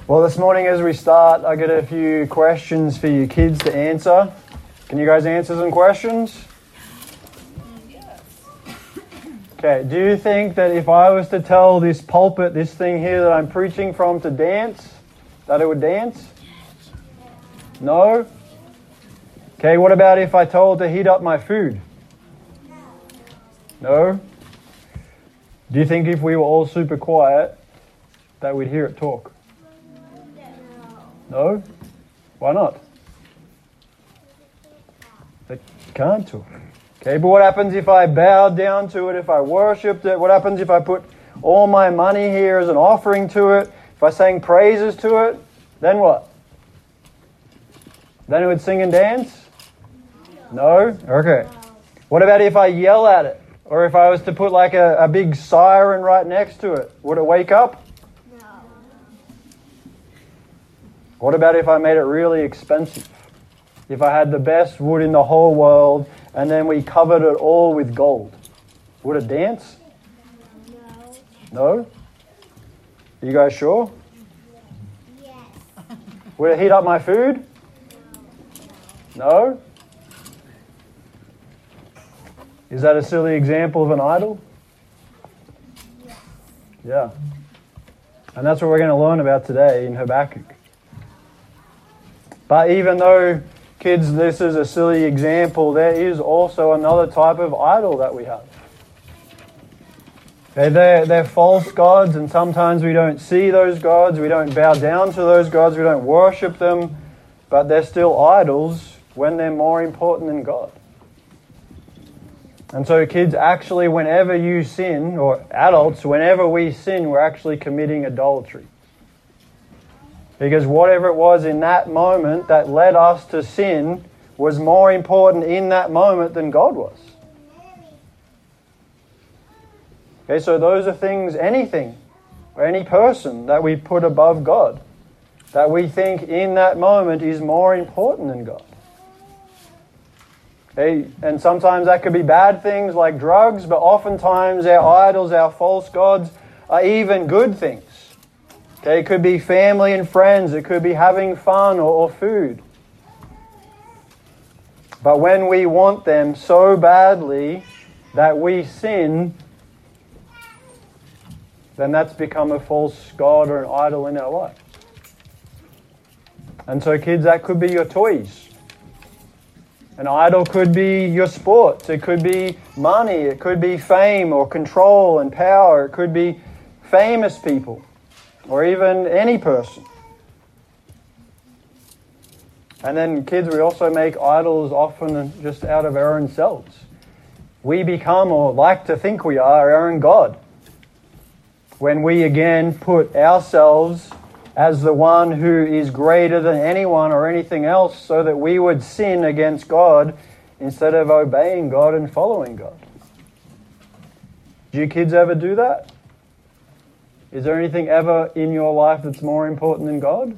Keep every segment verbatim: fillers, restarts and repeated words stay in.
Well, this morning as we start, I got a few questions for you kids to answer. Can you guys answer some questions? Okay, do you think that if I was to tell this pulpit, this thing here that I'm preaching from, to dance, that it would dance? No? Okay, what about if I told to heat up my food? No? Do you think if we were all super quiet, that we'd hear it talk? No? Why not? They can't talk. Okay, but what happens if I bowed down to it, if I worshipped it? What happens if I put all my money here as an offering to it? If I sang praises to it? Then what? Then it would sing and dance? No? Okay. What about if I yell at it? Or if I was to put like a, a big siren right next to it? Would it wake up? No. What about if I made it really expensive? If I had the best wood in the whole world and then we covered it all with gold? Would it dance? No. No? Are you guys sure? Yes. Would it heat up my food? No? Is that a silly example of an idol? Yes. Yeah. And that's what we're going to learn about today in Habakkuk. But even though, kids, this is a silly example, there is also another type of idol that we have. Okay, they're, they're false gods, and sometimes we don't see those gods, we don't bow down to those gods, we don't worship them, but they're still idols when they're more important than God. And so kids, actually whenever you sin, or adults, whenever we sin, we're actually committing idolatry. Because whatever it was in that moment that led us to sin was more important in that moment than God was. Okay, so those are things, anything, or any person that we put above God, that we think in that moment is more important than God. Okay, and sometimes that could be bad things like drugs, but oftentimes our idols, our false gods, are even good things. Okay, it could be family and friends, it could be having fun or, or food. But when we want them so badly that we sin, then that's become a false god or an idol in our life. And so kids, that could be your toys. An idol could be your sports, it could be money, it could be fame or control and power, it could be famous people, or even any person. And then kids, we also make idols often just out of our own selves. We become, or like to think we are, our own God. When we again put ourselves as the one who is greater than anyone or anything else, so that we would sin against God instead of obeying God and following God. Do you kids ever do that? Is there anything ever in your life that's more important than God?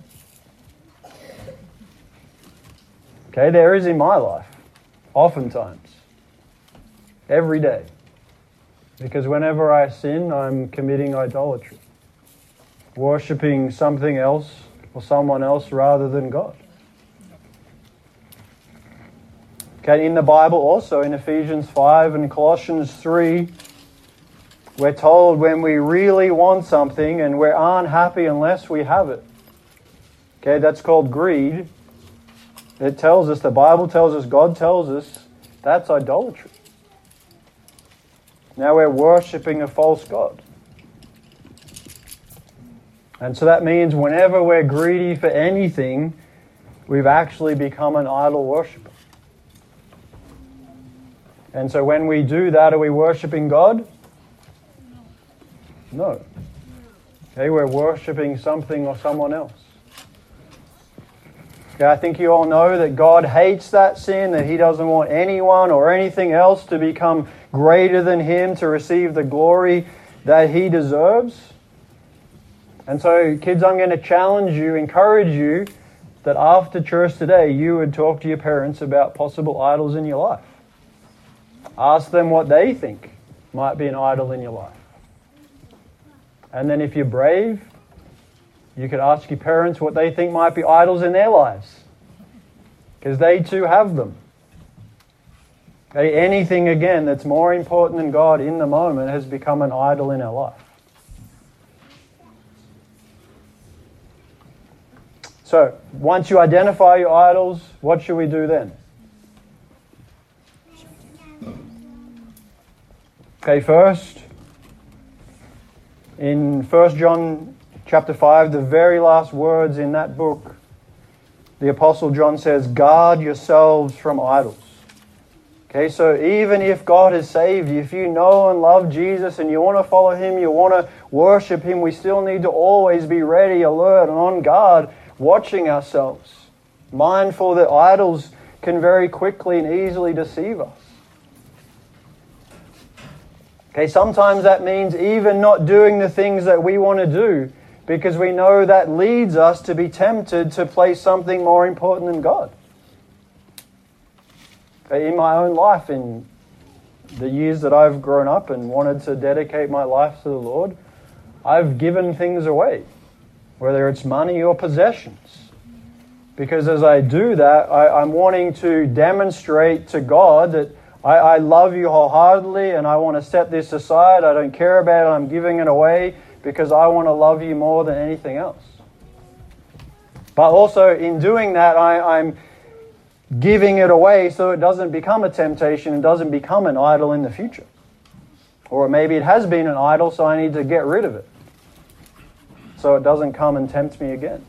Okay, there is in my life. Oftentimes. Every day. Because whenever I sin, I'm committing idolatry. Worshipping something else or someone else rather than God. Okay, in the Bible also, in Ephesians five and Colossians three, we're told when we really want something and we aren't happy unless we have it. Okay, that's called greed. It tells us, the Bible tells us, God tells us, that's idolatry. Now we're worshipping a false god. And so that means whenever we're greedy for anything, we've actually become an idol worshiper. And so when we do that, are we worshipping God? No. Okay, we're worshipping something or someone else. Okay, I think you all know that God hates that sin, that He doesn't want anyone or anything else to become greater than Him, to receive the glory that He deserves. And so, kids, I'm going to challenge you, encourage you, that after church today, you would talk to your parents about possible idols in your life. Ask them what they think might be an idol in your life. And then if you're brave, You could ask your parents what they think might be idols in their lives, because they too have them. Okay, anything, again, that's more important than God in the moment has become an idol in our life. So, once you identify your idols, what should we do then? Okay, first, in First John chapter five, the very last words in that book, the Apostle John says, guard yourselves from idols. Okay, so even if God has saved you, if you know and love Jesus and you want to follow Him, you want to worship Him, we still need to always be ready, alert, and on guard, watching ourselves, mindful that idols can very quickly and easily deceive us. Okay, sometimes that means even not doing the things that we want to do, because we know that leads us to be tempted to place something more important than God. In my own life, in the years that I've grown up and wanted to dedicate my life to the Lord, I've given things away, whether it's money or possessions. Because as I do that, I, I'm wanting to demonstrate to God that I, I love you wholeheartedly and I want to set this aside. I don't care about it. I'm giving it away because I want to love you more than anything else. But also in doing that, I, I'm giving it away so it doesn't become a temptation and doesn't become an idol in the future. Or maybe it has been an idol, so I need to get rid of it so it doesn't come and tempt me again.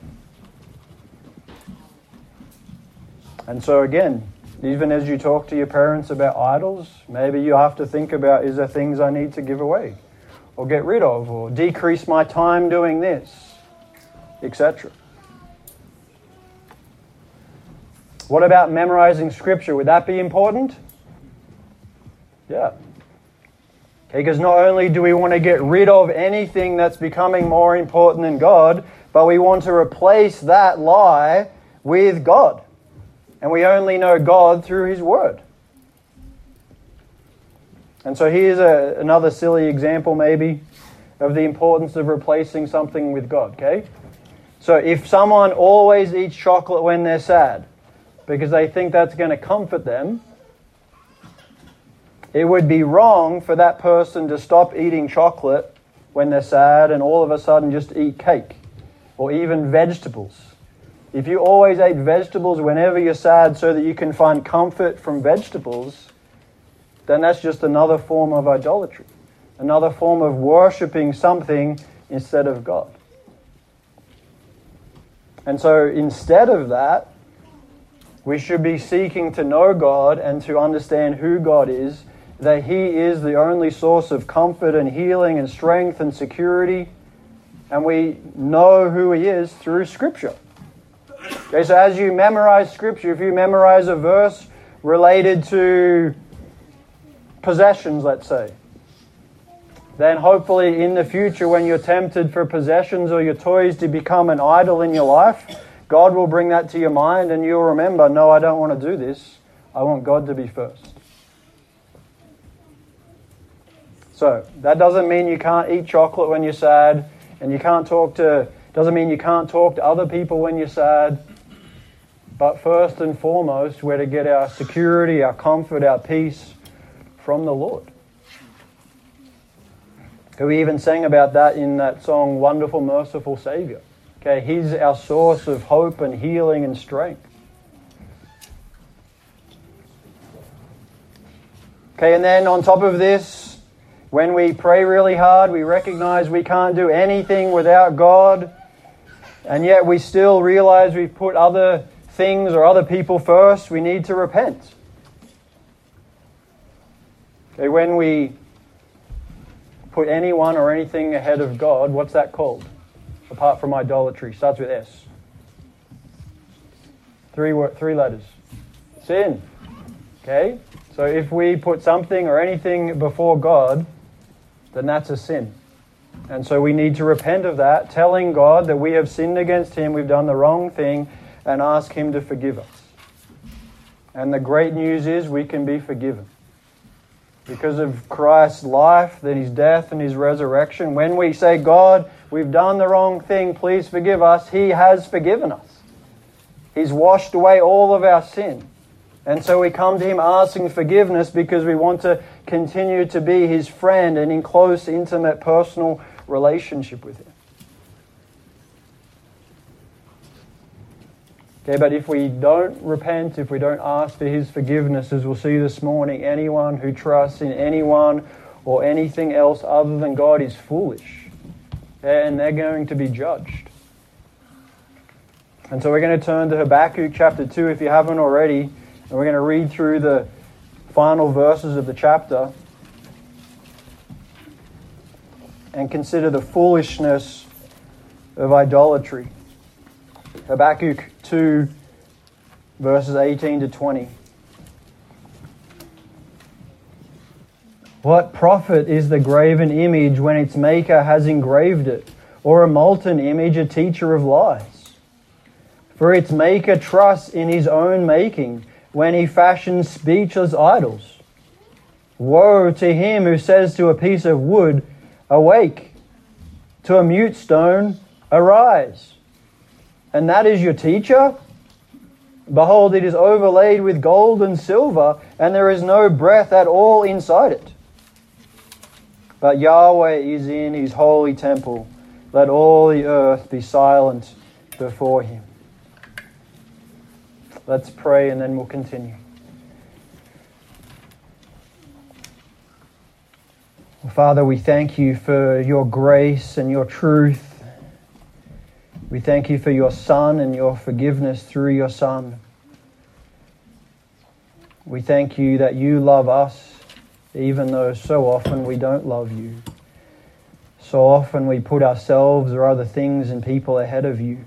And so again, even as you talk to your parents about idols, maybe you have to think about, is there things I need to give away or get rid of or decrease my time doing this, et cetera. What about memorizing Scripture? Would that be important? Yeah. Okay, because not only do we want to get rid of anything that's becoming more important than God, but we want to replace that lie with God. And we only know God through His Word. And so here's a, another silly example maybe of the importance of replacing something with God, okay? So if someone always eats chocolate when they're sad, because they think that's going to comfort them, it would be wrong for that person to stop eating chocolate when they're sad and all of a sudden just eat cake or even vegetables. If you always ate vegetables whenever you're sad so that you can find comfort from vegetables, then that's just another form of idolatry, another form of worshipping something instead of God. And so instead of that, we should be seeking to know God and to understand who God is, that He is the only source of comfort and healing and strength and security, and we know who He is through Scripture. Okay, so as you memorize Scripture, if you memorize a verse related to possessions, let's say, then hopefully in the future when you're tempted for possessions or your toys to become an idol in your life, God will bring that to your mind and you'll remember, no, I don't want to do this. I want God to be first. So, that doesn't mean you can't eat chocolate when you're sad, and you can't talk to, doesn't mean you can't talk to other people when you're sad. But first and foremost, we're to get our security, our comfort, our peace from the Lord. We even sang about that in that song, Wonderful, Merciful Savior. Okay, He's our source of hope and healing and strength. Okay, and then on top of this, when we pray really hard, we recognize we can't do anything without God, and yet we still realize we've put other things or other people first. We need to repent. Okay, when we put anyone or anything ahead of God, what's that called? Apart from idolatry. Starts with S. Three three letters. Sin. Okay? So if we put something or anything before God, then that's a sin. And so we need to repent of that, telling God that we have sinned against Him, we've done the wrong thing, and ask Him to forgive us. And the great news is we can be forgiven. because of Christ's life, then His death and His resurrection. When we say, God, we've done the wrong thing, please forgive us, He has forgiven us. He's washed away all of our sin. And so we come to Him asking forgiveness because we want to continue to be His friend and in close, intimate, personal relationship with Him. Okay, but if we don't repent, if we don't ask for His forgiveness, as we'll see this morning, anyone who trusts in anyone or anything else other than God is foolish. And they're going to be judged. And so we're going to turn to Habakkuk chapter two if you haven't already. And we're going to read through the final verses of the chapter and consider the foolishness of idolatry. Habakkuk two, verses eighteen to twenty. What profit is the graven image when its maker has engraved it, or a molten image a teacher of lies? For its maker trusts in his own making when he fashions speechless idols. Woe to him who says to a piece of wood, awake, to a mute stone, arise. And that is your teacher? Behold, it is overlaid with gold and silver, and there is no breath at all inside it. But Yahweh is in His holy temple. Let all the earth be silent before Him. Let's pray and then we'll continue. Father, we thank You for Your grace and Your truth. We thank You for Your Son and Your forgiveness through Your Son. We thank You that You love us, even though so often we don't love You. So often we put ourselves or other things and people ahead of You.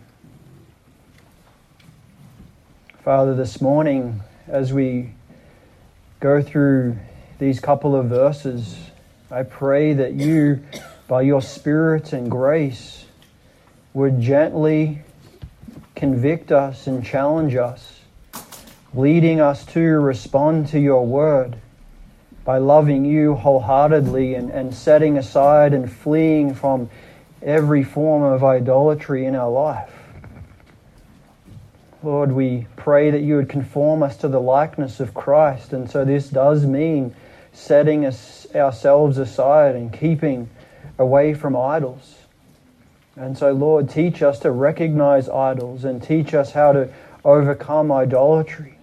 Father, this morning, as we go through these couple of verses, I pray that You, by Your Spirit and grace, would gently convict us and challenge us, leading us to respond to Your word by loving You wholeheartedly and, and setting aside and fleeing from every form of idolatry in our life. Lord, we pray that You would conform us to the likeness of Christ, and so this does mean setting us, ourselves aside and keeping away from idols. And so, Lord, teach us to recognize idols and teach us how to overcome idolatry.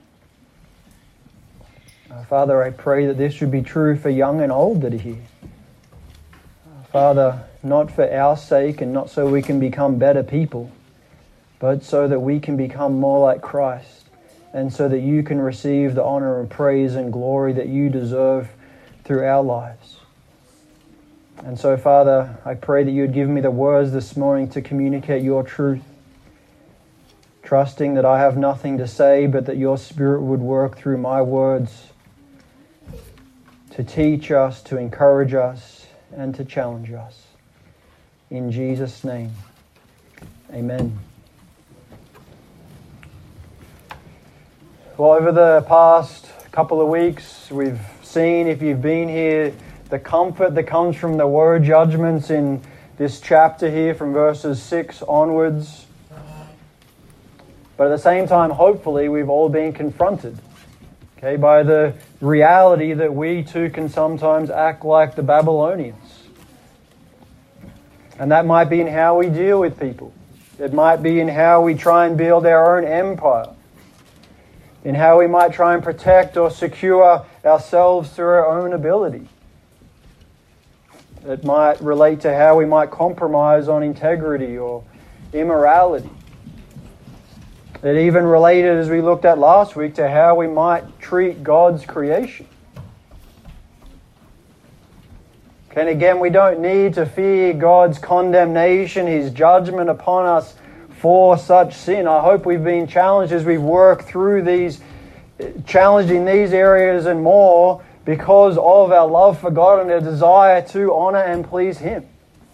Uh, Father, I pray that this would be true for young and old that are here. Uh, Father, not for our sake and not so we can become better people, but so that we can become more like Christ and so that You can receive the honor and praise and glory that You deserve through our lives. And so, Father, I pray that You would give me the words this morning to communicate Your truth, trusting that I have nothing to say, but that Your Spirit would work through my words to teach us, to encourage us, and to challenge us. In Jesus' name, amen. Well, over the past couple of weeks, we've seen, if you've been here, the comfort that comes from the word judgments in this chapter here from verses six onwards. But at the same time, hopefully, we've all been confronted, okay, by the reality that we too can sometimes act like the Babylonians. And that might be in how we deal with people. It might be in how we try and build our own empire. In how we might try and protect or secure ourselves through our own ability. It might relate to how we might compromise on integrity or immorality. It even related, as we looked at last week, to how we might treat God's creation. And again, we don't need to fear God's condemnation, His judgment upon us for such sin. I hope we've been challenged as we work through these, challenged in these areas and more, because of our love for God and our desire to honor and please Him.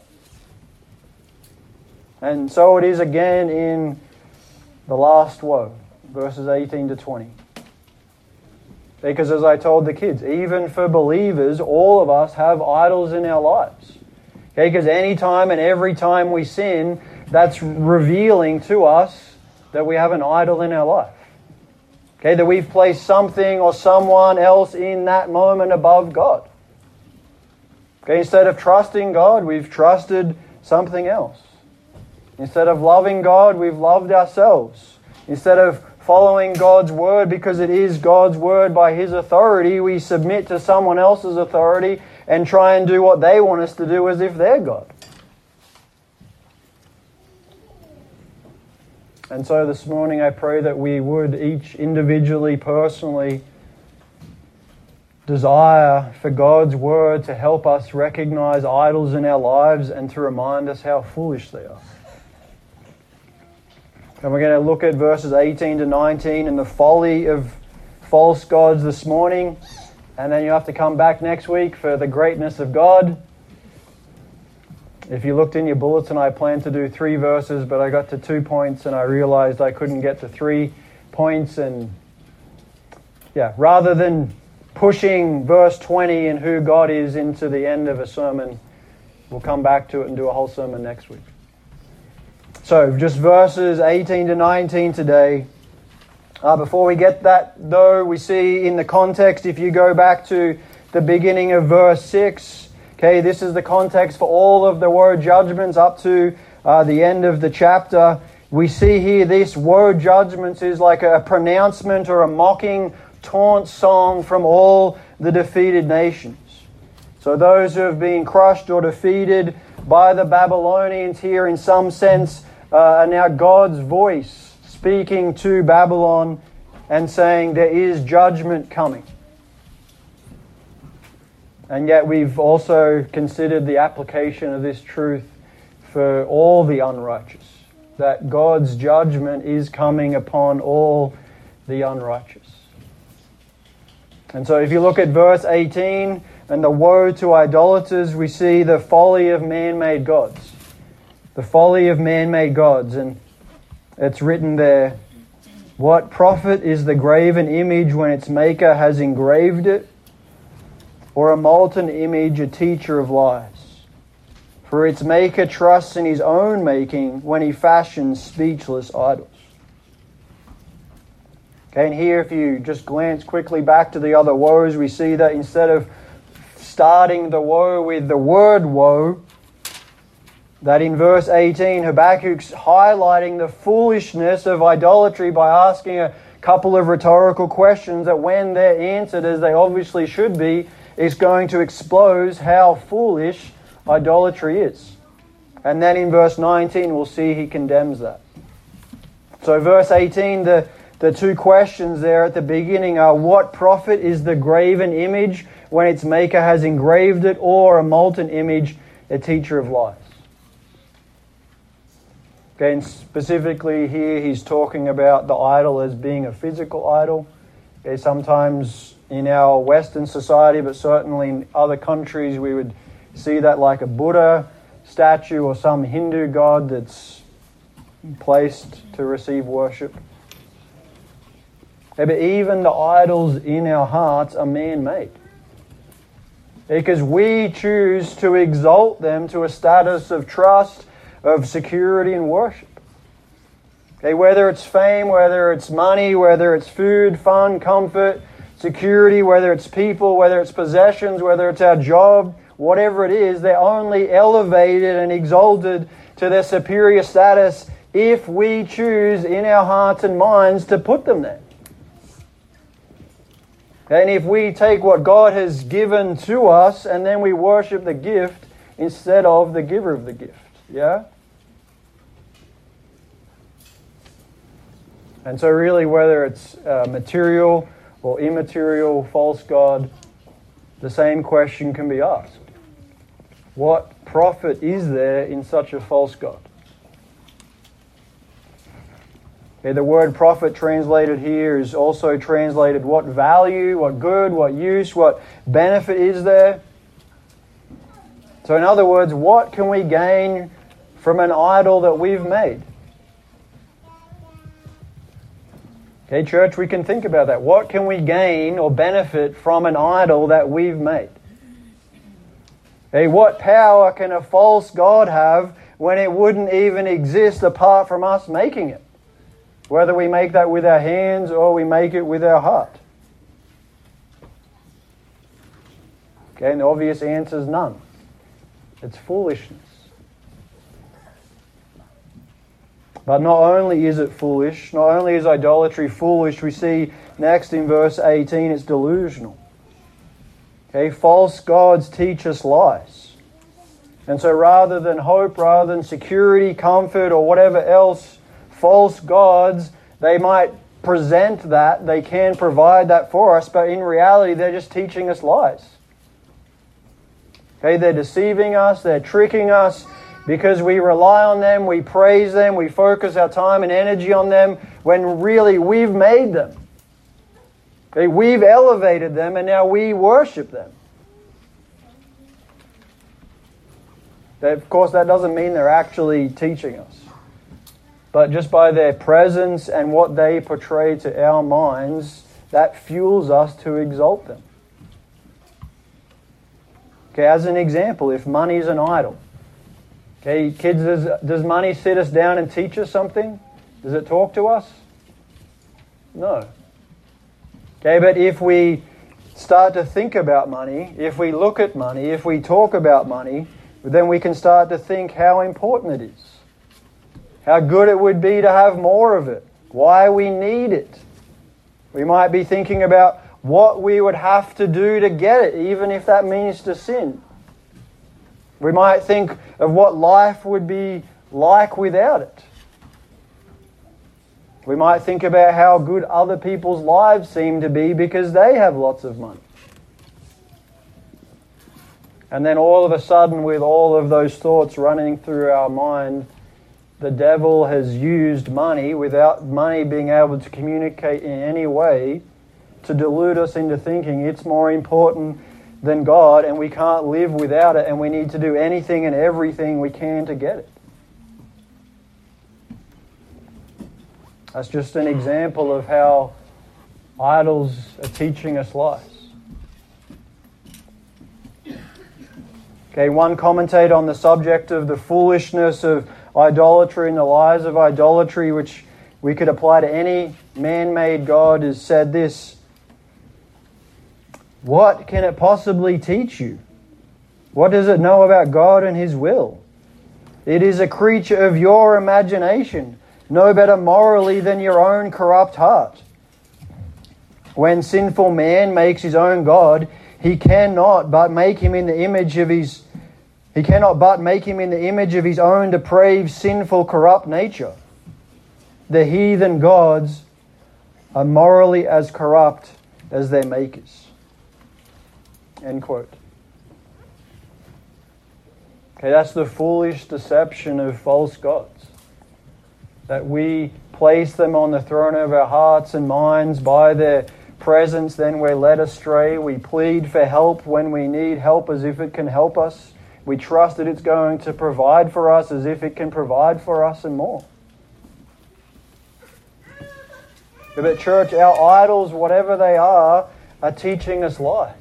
And so it is again in the last woe, verses eighteen to twenty. Because as I told the kids, even for believers, all of us have idols in our lives. Okay, because any time and every time we sin, that's revealing to us that we have an idol in our life. Okay, that we've placed something or someone else in that moment above God. Okay, instead of trusting God, we've trusted something else. Instead of loving God, we've loved ourselves. Instead of following God's word because it is God's word by His authority, we submit to someone else's authority and try and do what they want us to do as if they're God. And so this morning I pray that we would each individually, personally, desire for God's word to help us recognize idols in our lives and to remind us how foolish they are. And we're going to look at verses eighteen to nineteen and the folly of false gods this morning. And then you have to come back next week for the greatness of God. If you looked in your bulletin, I planned to do three verses, but I got to two points and I realized I couldn't get to three points. And yeah, rather than pushing verse twenty and who God is into the end of a sermon, we'll come back to it and do a whole sermon next week. So, just verses eighteen to nineteen today. Uh, before we get that, though, we see in the context, if you go back to the beginning of verse six, okay, this is the context for all of the word judgments up to uh, the end of the chapter. We see here this word judgments is like a pronouncement or a mocking taunt song from all the defeated nations. So those who have been crushed or defeated by the Babylonians here in some sense uh, are now God's voice speaking to Babylon and saying there is judgment coming. And yet we've also considered the application of this truth for all the unrighteous, that God's judgment is coming upon all the unrighteous. And so if you look at verse eighteen and the woe to idolaters, we see the folly of man-made gods. The folly of man-made gods. And it's written there, what profit is the graven image when its maker has engraved it? Or a molten image, a teacher of lies? For its maker trusts in his own making when he fashions speechless idols. Okay, and here if you just glance quickly back to the other woes, we see that instead of starting the woe with the word woe, that in verse eighteen, Habakkuk's highlighting the foolishness of idolatry by asking a couple of rhetorical questions that when they're answered as they obviously should be, is going to expose how foolish idolatry is. And then in verse nineteen, we'll see he condemns that. So verse eighteen, the, the two questions there at the beginning are, what profit is the graven image when its maker has engraved it, or a molten image, a teacher of lies? Okay, and specifically here he's talking about the idol as being a physical idol. Okay, sometimes in our Western society, but certainly in other countries, we would see that like a Buddha statue or some Hindu god that's placed to receive worship. Okay, but even the idols in our hearts are man-made. Because we choose to exalt them to a status of trust, of security and worship. Okay, whether it's fame, whether it's money, whether it's food, fun, comfort, security, whether it's people, whether it's possessions, whether it's our job, whatever it is, they're only elevated and exalted to their superior status if we choose in our hearts and minds to put them there. And if we take what God has given to us and then we worship the gift instead of the giver of the gift. Yeah? And so really whether it's uh, material or immaterial false god, the same question can be asked. What profit is there in such a false god? Okay, the word profit translated here is also translated what value, what good, what use, what benefit is there? So in other words, what can we gain from an idol that we've made? Okay, church, we can think about that. What can we gain or benefit from an idol that we've made? Okay, what power can a false god have when it wouldn't even exist apart from us making it? Whether we make that with our hands or we make it with our heart. Okay, and the obvious answer is none. It's foolishness. But not only is it foolish, not only is idolatry foolish, we see next in verse eighteen, it's delusional. Okay, false gods teach us lies. And so rather than hope, rather than security, comfort, or whatever else, false gods, they might present that, they can provide that for us, but in reality they're just teaching us lies. Okay, they're deceiving us, they're tricking us, because we rely on them, we praise them, we focus our time and energy on them, when really we've made them. Okay, we've elevated them and now we worship them. But of course, that doesn't mean they're actually teaching us. But just by their presence and what they portray to our minds, that fuels us to exalt them. Okay, as an example, if money is an idol, okay, kids, does, does money sit us down and teach us something? Does it talk to us? No. Okay, but if we start to think about money, if we look at money, if we talk about money, then we can start to think how important it is. How good it would be to have more of it. Why we need it. We might be thinking about what we would have to do to get it, even if that means to sin. We might think of what life would be like without it. We might think about how good other people's lives seem to be because they have lots of money. And then all of a sudden, with all of those thoughts running through our mind, the devil has used money, without money being able to communicate in any way, to delude us into thinking it's more important than God and we can't live without it and we need to do anything and everything we can to get it. That's just an example of how idols are teaching us lies. Okay, one commentator on the subject of the foolishness of idolatry and the lies of idolatry, which we could apply to any man-made god, has said this: what can it possibly teach you? What does it know about God and His will? It is a creature of your imagination, no better morally than your own corrupt heart. When sinful man makes his own God, he cannot but make him in the image of his he cannot but make him in the image of his own depraved, sinful, corrupt nature. The heathen gods are morally as corrupt as their makers. End quote. Okay, that's the foolish deception of false gods. That we place them on the throne of our hearts and minds by their presence, then we're led astray. We plead for help when we need help as if it can help us. We trust that it's going to provide for us as if it can provide for us and more. But at church, our idols, whatever they are, are teaching us lies.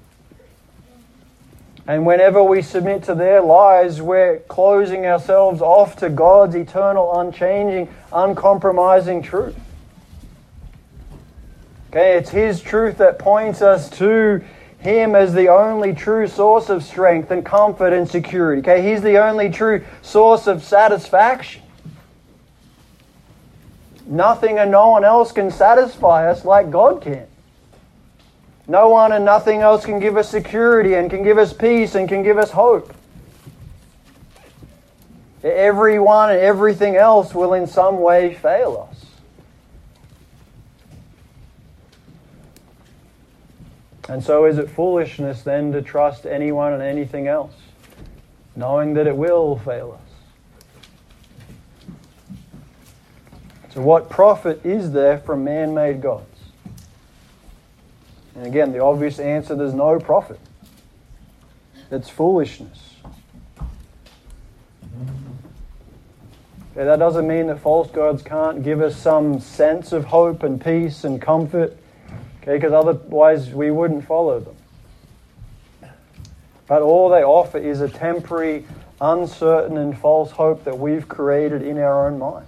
And whenever we submit to their lies, we're closing ourselves off to God's eternal, unchanging, uncompromising truth. Okay, it's His truth that points us to Him as the only true source of strength and comfort and security. Okay, He's the only true source of satisfaction. Nothing and no one else can satisfy us like God can. No one and nothing else can give us security and can give us peace and can give us hope. Everyone and everything else will in some way fail us. And so is it foolishness then to trust anyone and anything else, knowing that it will fail us? So what profit is there from man-made gods? And again, the obvious answer, there's no profit. It's foolishness. Okay, that doesn't mean that false gods can't give us some sense of hope and peace and comfort, okay, because otherwise we wouldn't follow them. But all they offer is a temporary, uncertain and false hope that we've created in our own mind.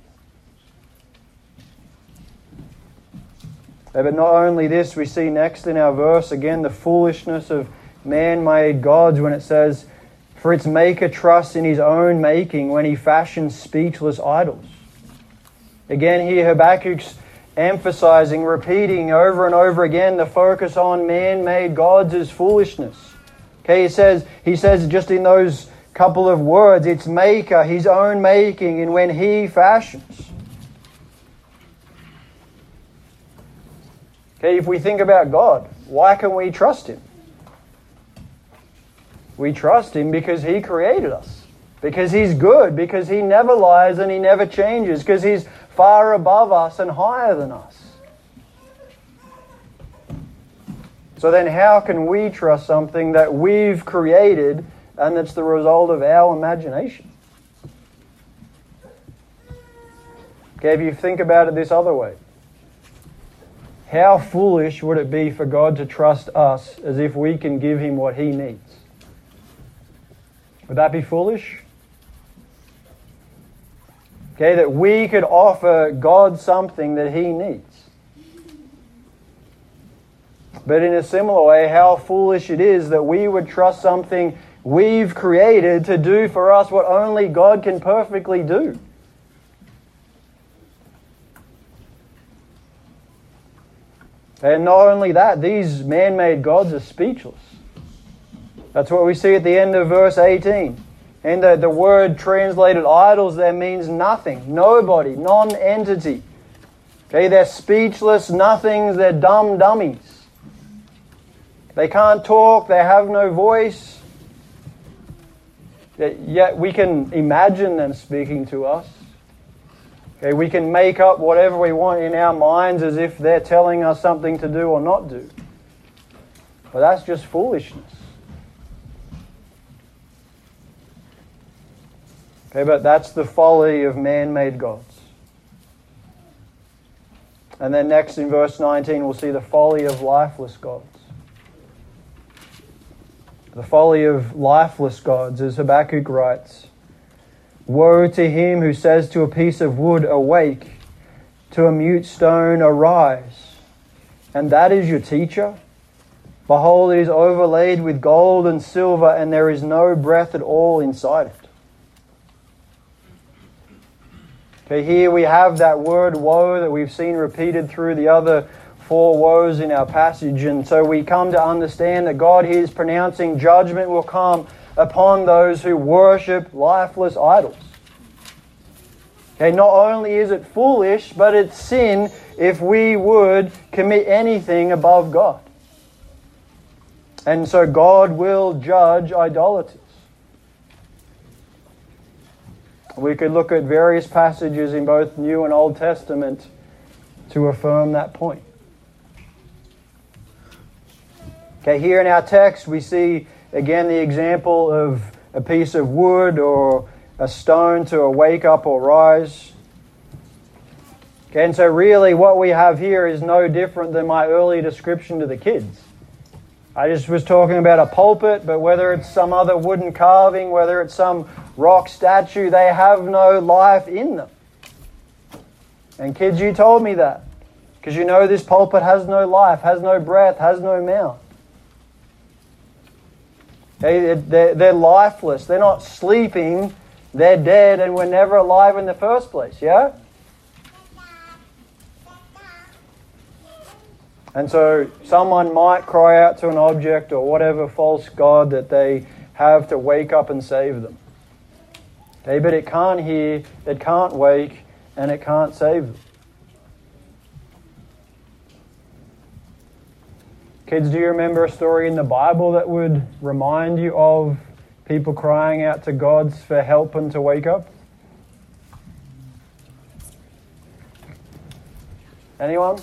But not only this, we see next in our verse, again, the foolishness of man-made gods when it says, "For its maker trusts in his own making when he fashions speechless idols." Again, here Habakkuk's emphasizing, repeating over and over again, the focus on man-made gods is foolishness. Okay, he says, he says just in those couple of words, its maker, his own making, and when he fashions. Okay, if we think about God, why can we trust Him? We trust Him because He created us. Because He's good. Because He never lies and He never changes. Because He's far above us and higher than us. So then how can we trust something that we've created and that's the result of our imagination? Okay, if you think about it this other way. How foolish would it be for God to trust us as if we can give Him what He needs? Would that be foolish? Okay, that we could offer God something that He needs. But in a similar way, how foolish it is that we would trust something we've created to do for us what only God can perfectly do. And not only that, these man-made gods are speechless. That's what we see at the end of verse eighteen. And the, the word translated idols there means nothing, nobody, non-entity. Okay, they're speechless nothings, they're dumb dummies. They can't talk, they have no voice. Yet we can imagine them speaking to us. Okay, we can make up whatever we want in our minds as if they're telling us something to do or not do. But that's just foolishness. Okay, but that's the folly of man-made gods. And then next in verse nineteen we'll see the folly of lifeless gods. The folly of lifeless gods, as Habakkuk writes, "Woe to him who says to a piece of wood, 'Awake,' to a mute stone, 'Arise,' and that is your teacher? Behold, it is overlaid with gold and silver, and there is no breath at all inside it." Okay, here we have that word woe that we've seen repeated through the other four woes in our passage, and so we come to understand that God here is pronouncing judgment will come upon those who worship lifeless idols. Okay, not only is it foolish, but it's sin if we would commit anything above God. And so God will judge idolaters. We could look at various passages in both New and Old Testament to affirm that point. Okay, here in our text we see again the example of a piece of wood or a stone to wake up or rise. Okay, and so really what we have here is no different than my earlier description to the kids. I just was talking about a pulpit, but whether it's some other wooden carving, whether it's some rock statue, they have no life in them. And kids, you told me that. Because you know this pulpit has no life, has no breath, has no mouth. Okay, they're, they're lifeless. They're not sleeping. They're dead and were never alive in the first place, yeah? And so someone might cry out to an object or whatever false god that they have to wake up and save them. Okay, but it can't hear, it can't wake, and it can't save them. Kids, do you remember a story in the Bible that would remind you of people crying out to gods for help and to wake up? Anyone?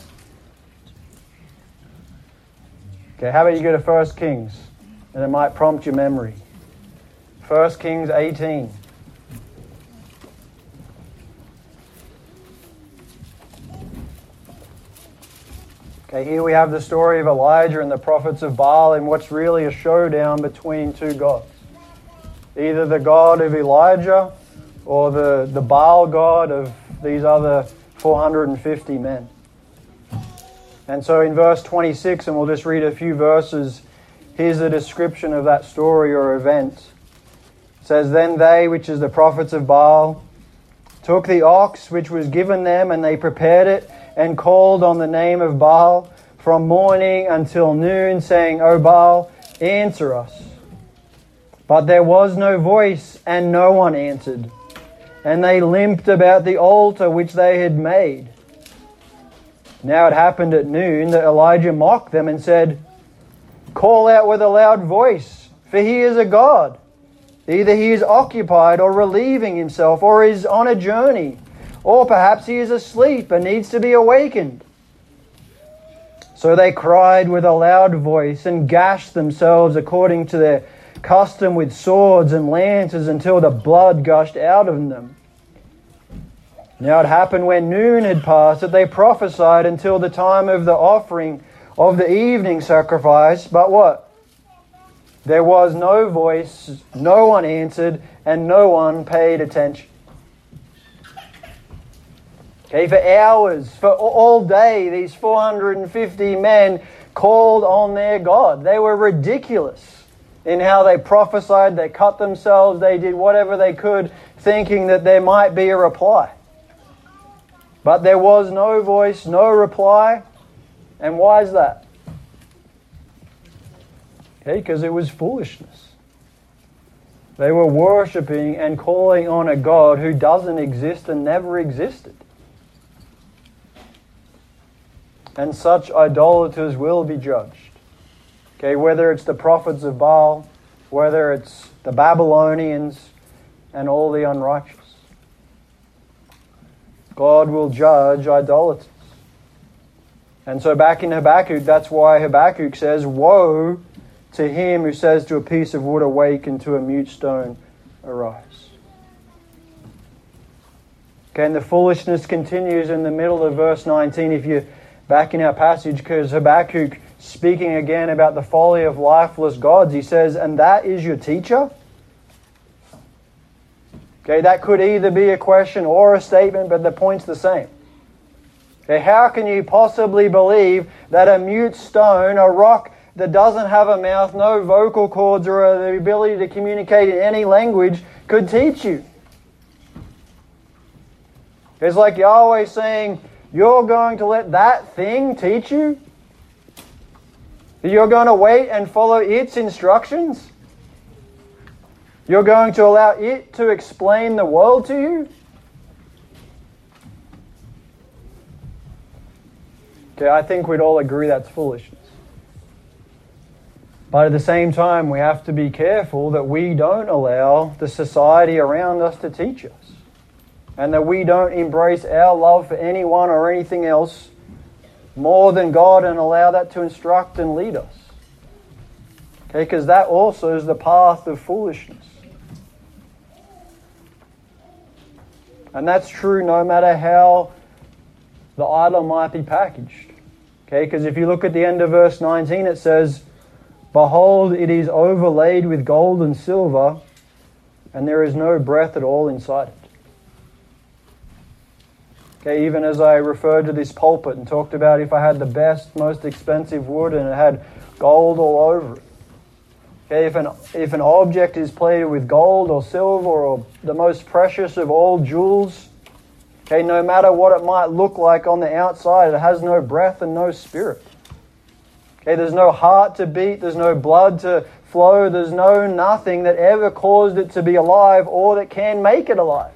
Okay, how about you go to First Kings, and it might prompt your memory. First Kings eighteen. Okay, here we have the story of Elijah and the prophets of Baal in what's really a showdown between two gods. Either the God of Elijah or the, the Baal God of these other four hundred fifty men. And so in verse twenty-six, and we'll just read a few verses, here's a description of that story or event. It says, "Then they, which is the prophets of Baal, took the ox which was given them, and they prepared it, and called on the name of Baal from morning until noon, saying, O Baal, answer us. But there was no voice, and no one answered. And they limped about the altar which they had made. Now it happened at noon that Elijah mocked them and said, Call out with a loud voice, for he is a god. Either he is occupied or relieving himself, or is on a journey, or perhaps he is asleep and needs to be awakened. So they cried with a loud voice and gashed themselves according to their custom with swords and lances until the blood gushed out of them. Now it happened when noon had passed that they prophesied until the time of the offering of the evening sacrifice. But what? There was no voice, no one answered, and no one paid attention. Okay, for hours, for all day, these four hundred fifty men called on their God. They were ridiculous in how they prophesied, they cut themselves, they did whatever they could, thinking that there might be a reply. But there was no voice, no reply. And why is that? Okay, because it was foolishness. They were worshipping and calling on a God who doesn't exist and never existed. And such idolaters will be judged. Okay, whether it's the prophets of Baal, whether it's the Babylonians, and all the unrighteous. God will judge idolaters. And so back in Habakkuk, that's why Habakkuk says, Woe to him who says to a piece of wood, Awake, and to a mute stone, Arise. Okay, and the foolishness continues in the middle of verse nineteen. If you're back in our passage, because Habakkuk, speaking again about the folly of lifeless gods, he says, And that is your teacher? Okay, that could either be a question or a statement, but the point's the same. Okay, how can you possibly believe that a mute stone, a rock that doesn't have a mouth, no vocal cords, or the ability to communicate in any language, could teach you? It's like Yahweh saying, You're going to let that thing teach you? You're going to wait and follow its instructions? You're going to allow it to explain the world to you? Okay, I think we'd all agree that's foolishness. But at the same time, we have to be careful that we don't allow the society around us to teach us. And that we don't embrace our love for anyone or anything else more than God and allow that to instruct and lead us. Okay, because that also is the path of foolishness. And that's true no matter how the idol might be packaged. Okay, because if you look at the end of verse nineteen, it says, Behold, it is overlaid with gold and silver, and there is no breath at all inside it. Okay, even as I referred to this pulpit and talked about if I had the best, most expensive wood and it had gold all over it. Okay, if an, if an object is plated with gold or silver or the most precious of all jewels, okay, no matter what it might look like on the outside, it has no breath and no spirit. Okay, there's no heart to beat, there's no blood to flow, there's no nothing that ever caused it to be alive or that can make it alive.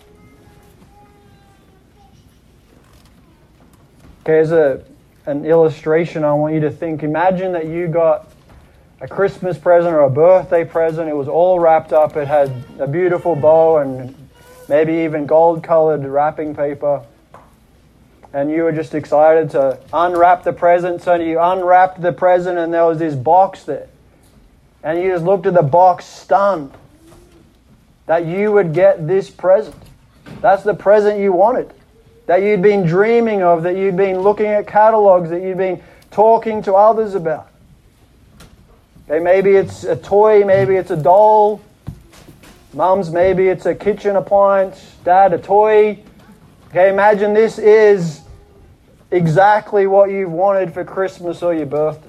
Okay, as a, an illustration, I want you to think, imagine that you got a Christmas present or a birthday present. It was all wrapped up. It had a beautiful bow and maybe even gold-colored wrapping paper. And you were just excited to unwrap the present. So you unwrapped the present and there was this box there. And you just looked at the box stunned that you would get this present. That's the present you wanted. That you'd been dreaming of, that you'd been looking at catalogs, that you'd been talking to others about. Okay, maybe it's a toy, maybe it's a doll. Mums, maybe it's a kitchen appliance. Dad, a toy. Okay, imagine this is exactly what you've wanted for Christmas or your birthday.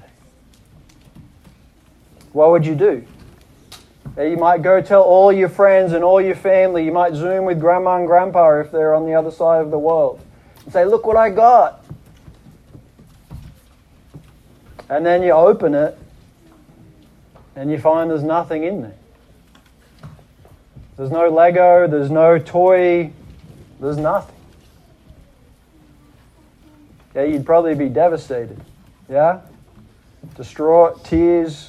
What would you do? You might go tell all your friends and all your family. You might Zoom with Grandma and Grandpa if they're on the other side of the world. And say, look what I got. And then you open it and you find there's nothing in there. There's no Lego, there's no toy, there's nothing. Yeah, you'd probably be devastated. Yeah? Distraught, tears.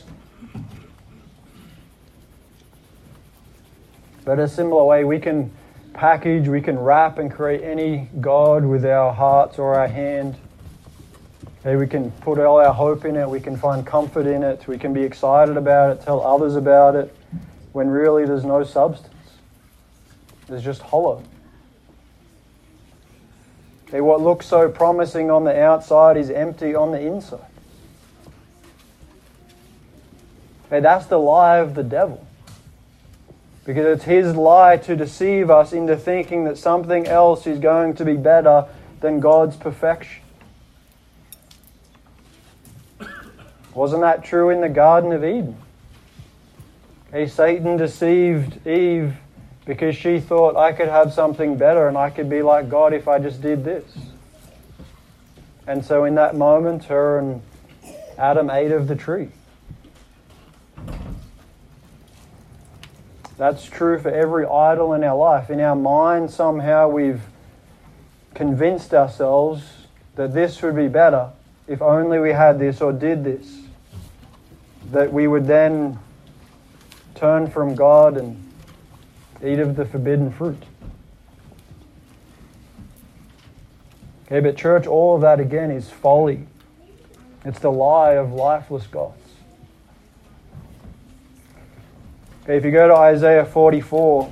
But in a similar way, we can package, we can wrap and create any God with our hearts or our hand. Okay, we can put all our hope in it, we can find comfort in it, we can be excited about it, tell others about it, when really there's no substance. There's just hollow. Okay, what looks so promising on the outside is empty on the inside. Okay, that's the lie of the devil. Because it's his lie to deceive us into thinking that something else is going to be better than God's perfection. Wasn't that true in the Garden of Eden? Okay, Satan deceived Eve because she thought, I could have something better and I could be like God if I just did this. And so in that moment, her and Adam ate of the tree. That's true for every idol in our life. In our mind, somehow we've convinced ourselves that this would be better if only we had this or did this. That we would then turn from God and eat of the forbidden fruit. Okay, but church, all of that again is folly. It's the lie of lifeless gods. Okay, if you go to Isaiah forty-four,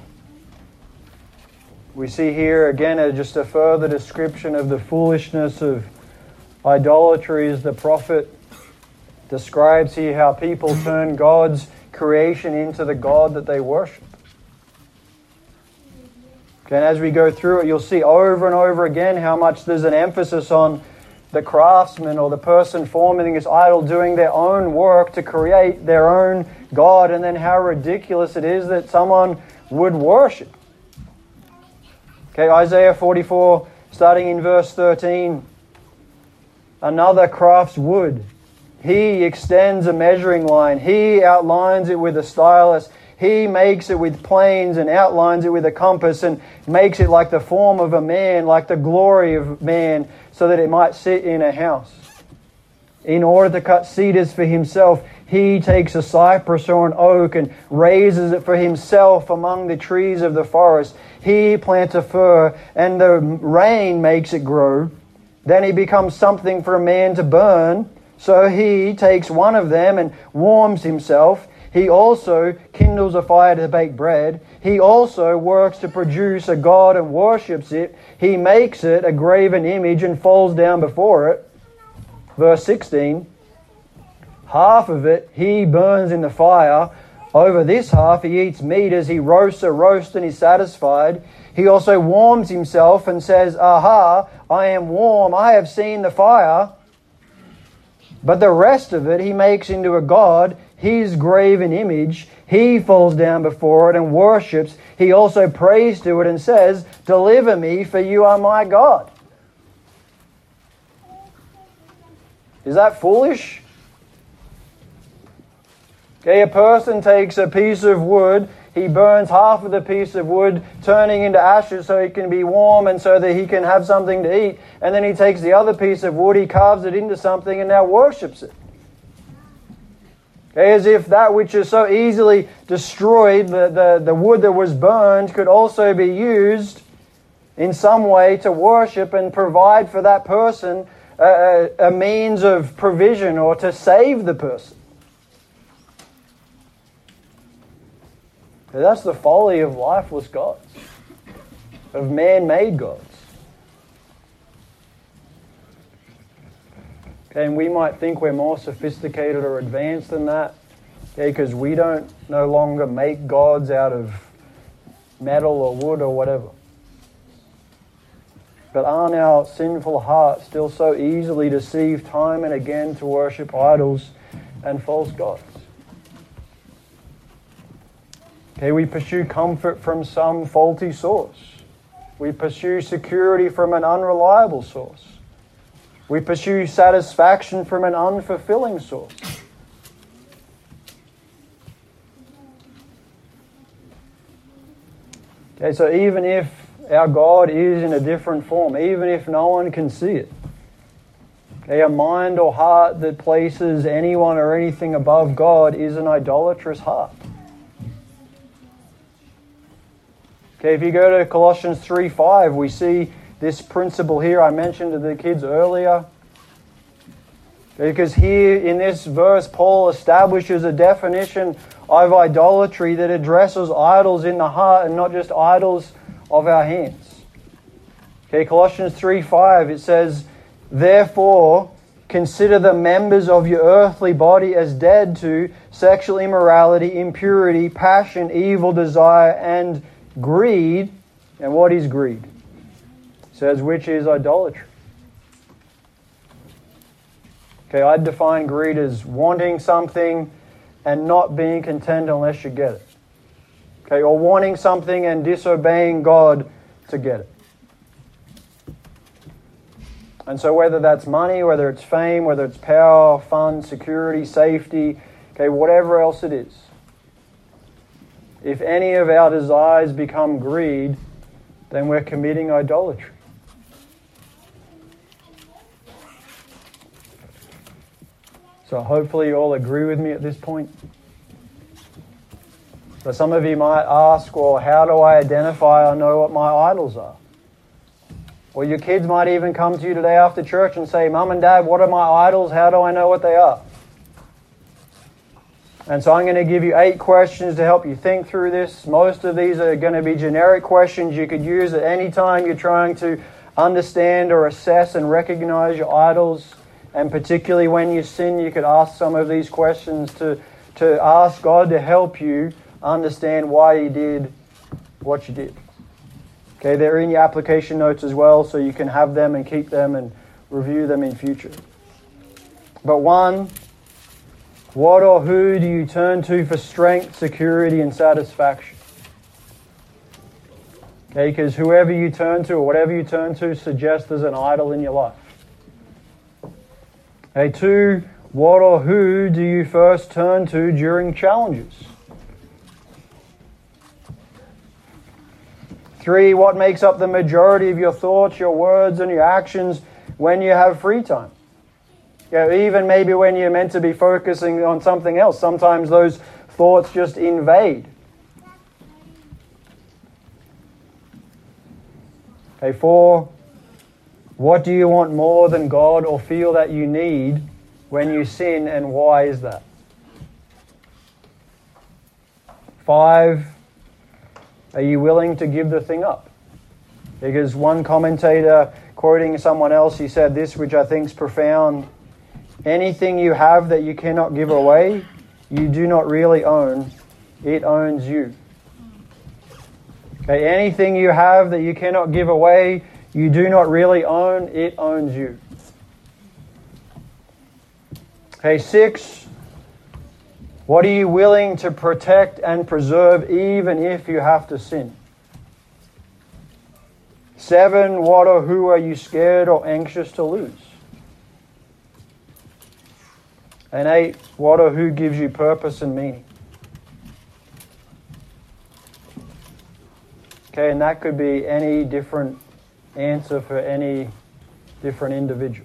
we see here again a, just a further description of the foolishness of idolatry as the prophet describes here how people turn God's creation into the God that they worship. Okay, and as we go through it, you'll see over and over again how much there's an emphasis on the craftsman or the person forming this idol doing their own work to create their own God, and then how ridiculous it is that someone would worship. Okay, Isaiah forty-four, starting in verse thirteen. Another crafts wood. He extends a measuring line. He outlines it with a stylus. He makes it with planes and outlines it with a compass and makes it like the form of a man, like the glory of man, so that it might sit in a house. In order to cut cedars for himself, he takes a cypress or an oak and raises it for himself among the trees of the forest. He plants a fir, and the rain makes it grow. Then he becomes something for a man to burn. So he takes one of them and warms himself. He also kindles a fire to bake bread. He also works to produce a god and worships it. He makes it a graven image and falls down before it. Verse sixteen. Half of it he burns in the fire. Over this half he eats meat as he roasts a roast and is satisfied. He also warms himself and says, Aha, I am warm, I have seen the fire. But the rest of it he makes into a god, his graven image. He falls down before it and worships. He also prays to it and says, Deliver me, for you are my God. Is that foolish? Okay, a person takes a piece of wood, he burns half of the piece of wood, turning into ashes so it can be warm and so that he can have something to eat. And then he takes the other piece of wood, he carves it into something and now worships it. Okay, as if that which is so easily destroyed, the, the, the wood that was burned, could also be used in some way to worship and provide for that person a, a means of provision or to save the person. That's the folly of lifeless gods, of man-made gods. And we might think we're more sophisticated or advanced than that, okay, because we don't no longer make gods out of metal or wood or whatever. But aren't our sinful hearts still so easily deceived time and again to worship idols and false gods? Okay, we pursue comfort from some faulty source. We pursue security from an unreliable source. We pursue satisfaction from an unfulfilling source. Okay, so even if our God is in a different form, even if no one can see it, okay, a mind or heart that places anyone or anything above God is an idolatrous heart. Okay, if you go to Colossians three five, we see this principle here I mentioned to the kids earlier. Because here in this verse, Paul establishes a definition of idolatry that addresses idols in the heart and not just idols of our hands. Okay, Colossians three five, it says, "Therefore, consider the members of your earthly body as dead to sexual immorality, impurity, passion, evil desire, and greed." And what is greed? It says, which is idolatry. Okay, I'd define greed as wanting something and not being content unless you get it. Okay, or wanting something and disobeying God to get it. And so whether that's money, whether it's fame, whether it's power, fun, security, safety, okay, whatever else it is, if any of our desires become greed, then we're committing idolatry. So hopefully you all agree with me at this point. So some of you might ask, well, how do I identify or know what my idols are? Or your kids might even come to you today after church and say, "Mum and Dad, what are my idols? How do I know what they are?" And so I'm going to give you eight questions to help you think through this. Most of these are going to be generic questions you could use at any time you're trying to understand or assess and recognize your idols. And particularly when you sin, you could ask some of these questions to, to ask God to help you understand why you did what you did. Okay, they're in your application notes as well, so you can have them and keep them and review them in future. But one, what or who do you turn to for strength, security, and satisfaction? Okay, because whoever you turn to or whatever you turn to suggests there's an idol in your life. Okay, two, what or who do you first turn to during challenges? Three, what makes up the majority of your thoughts, your words, and your actions when you have free time? You know, even maybe when you're meant to be focusing on something else, sometimes those thoughts just invade. Okay, four, what do you want more than God or feel that you need when you sin, and why is that? Five, are you willing to give the thing up? Because one commentator, quoting someone else, he said this, which I think is profound. Anything you have that you cannot give away, you do not really own. It owns you. Okay, anything you have that you cannot give away, you do not really own. It owns you. Okay, six, what are you willing to protect and preserve even if you have to sin? Seven, what or who are you scared or anxious to lose? And eight, what or who gives you purpose and meaning? Okay, and that could be any different answer for any different individual.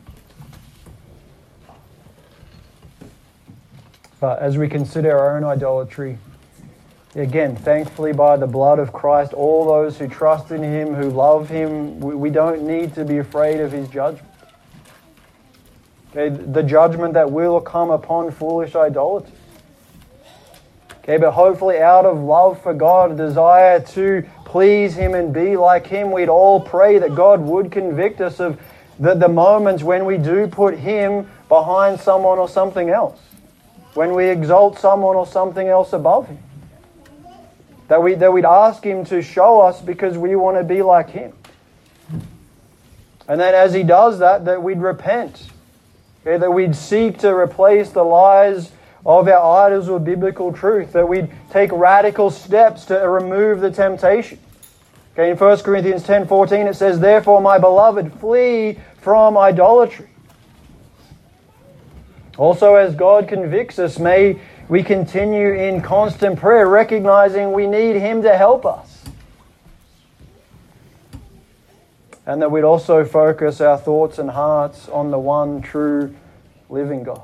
But as we consider our own idolatry, again, thankfully by the blood of Christ, all those who trust in Him, who love Him, we don't need to be afraid of His judgment. Okay, the judgment that will come upon foolish idolatry. Okay, but hopefully out of love for God, a desire to please Him and be like Him, we'd all pray that God would convict us of the, the moments when we do put Him behind someone or something else. When we exalt someone or something else above Him. That, we, that we'd ask Him to show us because we want to be like Him. And then as He does that, that we'd repent. Okay, that we'd seek to replace the lies of our idols with biblical truth. That we'd take radical steps to remove the temptation. Okay, in First Corinthians ten fourteen it says, "Therefore, my beloved, flee from idolatry." Also, as God convicts us, may we continue in constant prayer, recognizing we need Him to help us. And that we'd also focus our thoughts and hearts on the one true living God.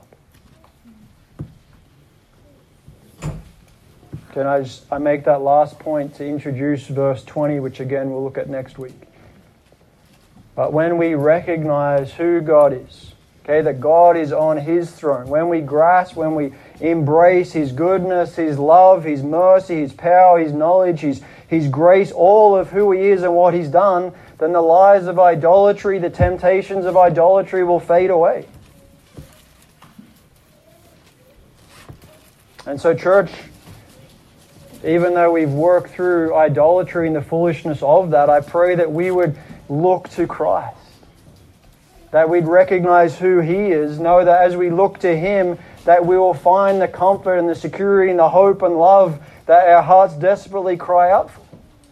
Can I just I make that last point to introduce verse twenty, which again we'll look at next week. But when we recognize who God is, okay, that God is on His throne, when we grasp, when we embrace His goodness, His love, His mercy, His power, His knowledge, His, His grace, all of who He is and what He's done, then the lies of idolatry, the temptations of idolatry will fade away. And so, church, even though we've worked through idolatry and the foolishness of that, I pray that we would look to Christ. That we'd recognize who He is, know that as we look to Him, that we will find the comfort and the security and the hope and love that our hearts desperately cry out for.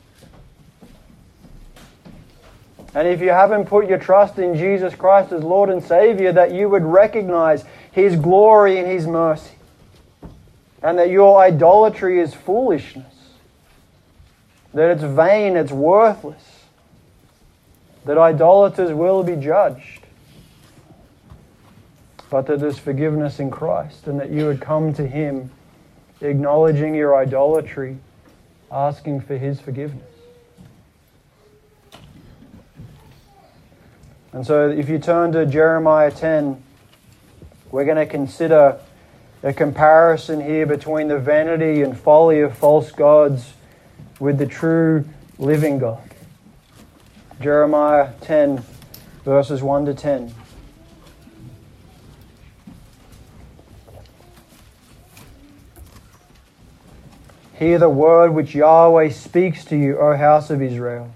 And if you haven't put your trust in Jesus Christ as Lord and Savior, that you would recognize His glory and His mercy. And that your idolatry is foolishness. That it's vain, it's worthless. That idolaters will be judged. But that there's forgiveness in Christ. And that you would come to Him acknowledging your idolatry, asking for His forgiveness. And so if you turn to Jeremiah ten, we're going to consider a comparison here between the vanity and folly of false gods with the true living God. Jeremiah ten, verses one to ten. Hear the word which Yahweh speaks to you, O house of Israel.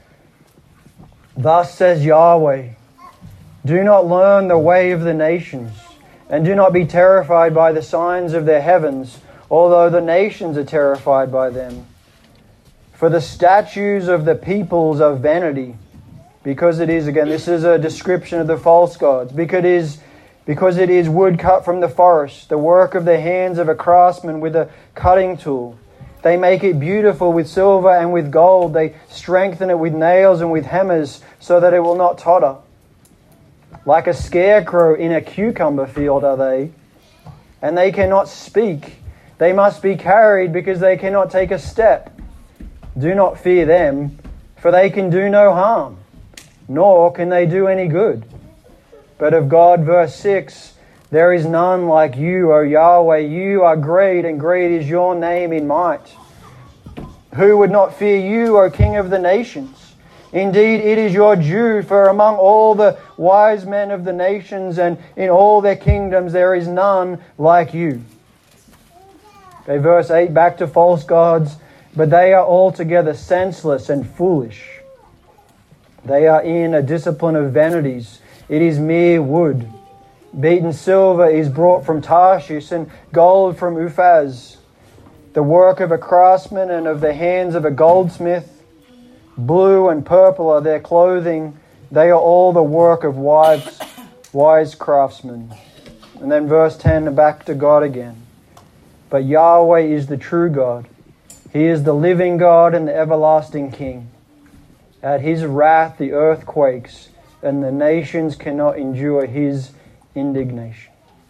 Thus says Yahweh, do not learn the way of the nations, and do not be terrified by the signs of their heavens, although the nations are terrified by them. For the statues of the peoples are vanity, because it is, again, this is a description of the false gods, because it is, because it is wood cut from the forest, the work of the hands of a craftsman with a cutting tool. They make it beautiful with silver and with gold. They strengthen it with nails and with hammers so that it will not totter. Like a scarecrow in a cucumber field are they, and they cannot speak. They must be carried because they cannot take a step. Do not fear them, for they can do no harm, nor can they do any good. But of God, verse six, there is none like you, O Yahweh. You are great, and great is your name in might. Who would not fear you, O King of the nations? Indeed, it is your due, for among all the wise men of the nations and in all their kingdoms there is none like you. Okay, verse eight, back to false gods. But they are altogether senseless and foolish. They are in a discipline of vanities. It is mere wood. Beaten silver is brought from Tarshish, and gold from Uphaz. The work of a craftsman and of the hands of a goldsmith. Blue and purple are their clothing. They are all the work of wise, wise craftsmen. And then verse ten, back to God again. But Yahweh is the true God. He is the living God and the everlasting King. At His wrath the earth quakes, and the nations cannot endure His indignation.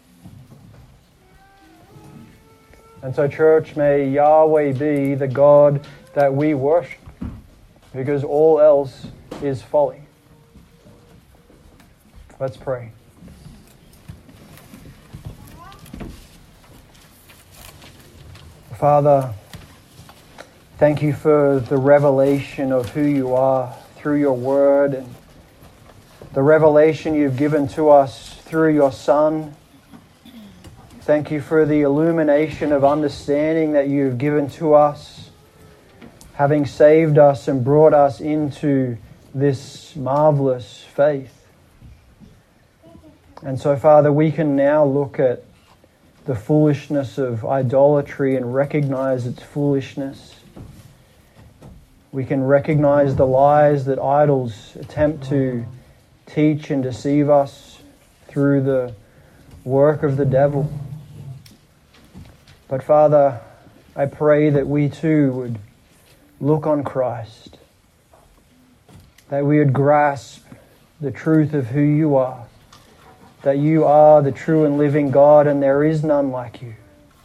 And so, church, may Yahweh be the God that we worship, because all else is folly. Let's pray. Father, thank you for the revelation of who you are through your word, and the revelation you've given to us through your Son. Thank you for the illumination of understanding that you've given to us, having saved us and brought us into this marvelous faith. And so, Father, we can now look at the foolishness of idolatry and recognize its foolishness. We can recognize the lies that idols attempt to teach and deceive us through the work of the devil. But Father, I pray that we too would look on Christ, that we would grasp the truth of who you are, that you are the true and living God and there is none like you.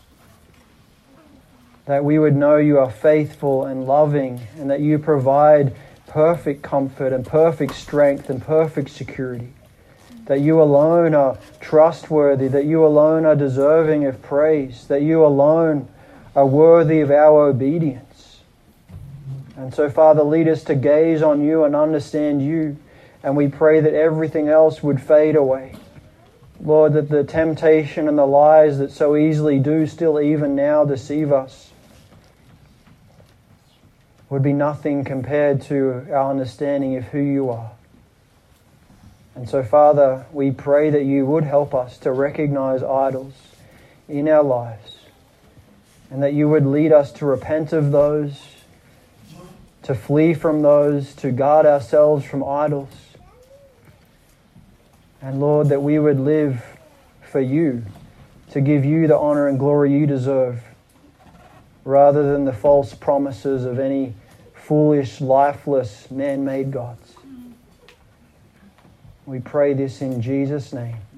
That we would know you are faithful and loving and that you provide perfect comfort and perfect strength and perfect security. That you alone are trustworthy, that you alone are deserving of praise, that you alone are worthy of our obedience. And so, Father, lead us to gaze on you and understand you, and we pray that everything else would fade away. Lord, that the temptation and the lies that so easily do still even now deceive us would be nothing compared to our understanding of who you are. And so, Father, we pray that you would help us to recognize idols in our lives and that you would lead us to repent of those, to flee from those, to guard ourselves from idols. And Lord, that we would live for you, to give you the honor and glory you deserve, rather than the false promises of any foolish, lifeless, man-made gods. We pray this in Jesus' name.